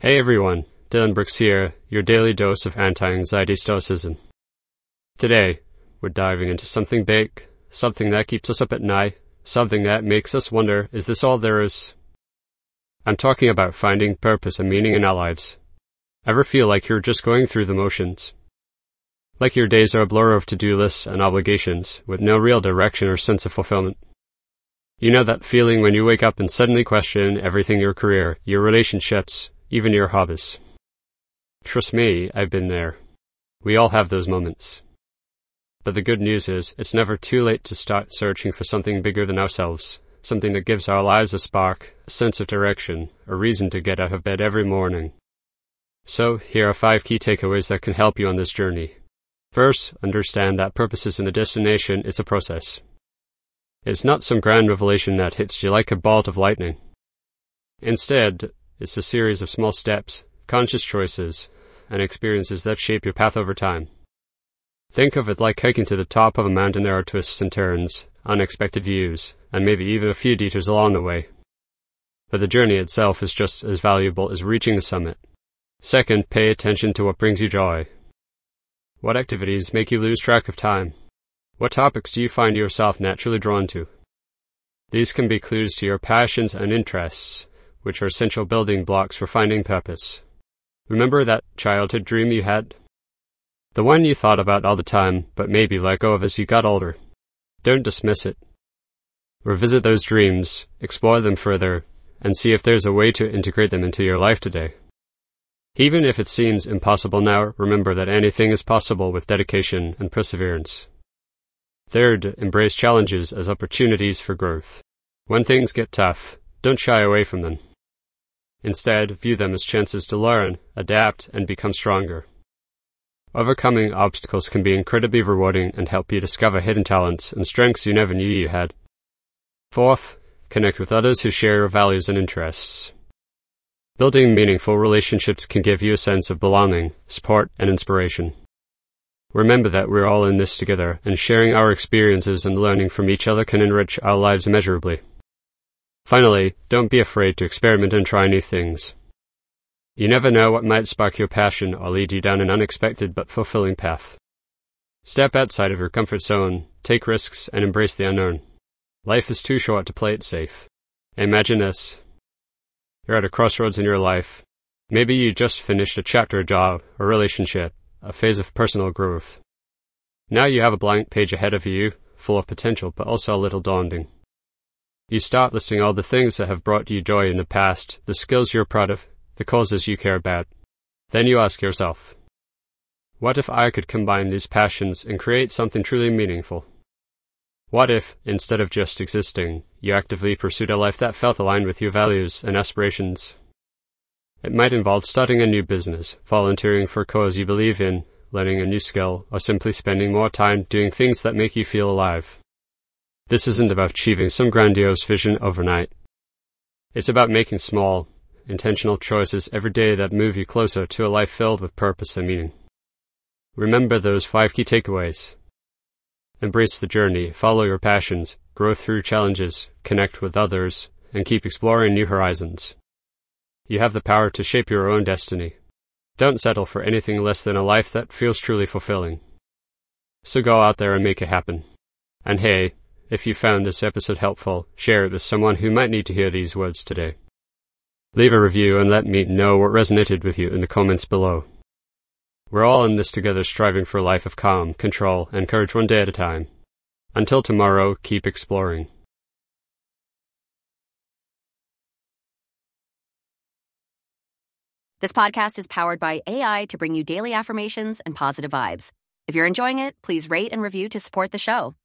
Hey everyone, Dylan Brooks here, your daily dose of anti-anxiety stoicism. Today, we're diving into something big, something that keeps us up at night, something that makes us wonder, is this all there is? I'm talking about finding purpose and meaning in our lives. Ever feel like you're just going through the motions? Like your days are a blur of to-do lists and obligations, with no real direction or sense of fulfillment? You know that feeling when you wake up and suddenly question everything: your career, your relationships, even your hobbies. Trust me, I've been there. We all have those moments. But the good news is, it's never too late to start searching for something bigger than ourselves, something that gives our lives a spark, a sense of direction, a reason to get out of bed every morning. So, here are 5 key takeaways that can help you on this journey. First, understand that purpose isn't a destination, it's a process. It's not some grand revelation that hits you like a bolt of lightning. Instead, it's a series of small steps, conscious choices, and experiences that shape your path over time. Think of it like hiking to the top of a mountain. There are twists and turns, unexpected views, and maybe even a few detours along the way. But the journey itself is just as valuable as reaching the summit. Second, pay attention to what brings you joy. What activities make you lose track of time? What topics do you find yourself naturally drawn to? These can be clues to your passions and interests, which are essential building blocks for finding purpose. Remember that childhood dream you had? The one you thought about all the time, but maybe let go of as you got older. Don't dismiss it. Revisit those dreams, explore them further, and see if there's a way to integrate them into your life today. Even if it seems impossible now, remember that anything is possible with dedication and perseverance. Third, embrace challenges as opportunities for growth. When things get tough, don't shy away from them. Instead, view them as chances to learn, adapt, and become stronger. Overcoming obstacles can be incredibly rewarding and help you discover hidden talents and strengths you never knew you had. Fourth, connect with others who share your values and interests. Building meaningful relationships can give you a sense of belonging, support, and inspiration. Remember that we're all in this together, and sharing our experiences and learning from each other can enrich our lives immeasurably. Finally, don't be afraid to experiment and try new things. You never know what might spark your passion or lead you down an unexpected but fulfilling path. Step outside of your comfort zone, take risks, and embrace the unknown. Life is too short to play it safe. Imagine this. You're at a crossroads in your life. Maybe you just finished a chapter, a job, a relationship, a phase of personal growth. Now you have a blank page ahead of you, full of potential but also a little daunting. You start listing all the things that have brought you joy in the past, the skills you're proud of, the causes you care about. Then you ask yourself, what if I could combine these passions and create something truly meaningful? What if, instead of just existing, you actively pursued a life that felt aligned with your values and aspirations? It might involve starting a new business, volunteering for a cause you believe in, learning a new skill, or simply spending more time doing things that make you feel alive. This isn't about achieving some grandiose vision overnight. It's about making small, intentional choices every day that move you closer to a life filled with purpose and meaning. Remember those 5 key takeaways. Embrace the journey, follow your passions, grow through challenges, connect with others, and keep exploring new horizons. You have the power to shape your own destiny. Don't settle for anything less than a life that feels truly fulfilling. So go out there and make it happen. And hey, if you found this episode helpful, share it with someone who might need to hear these words today. Leave a review and let me know what resonated with you in the comments below. We're all in this together, striving for a life of calm, control, and courage one day at a time. Until tomorrow, keep exploring. This podcast is powered by AI to bring you daily affirmations and positive vibes. If you're enjoying it, please rate and review to support the show.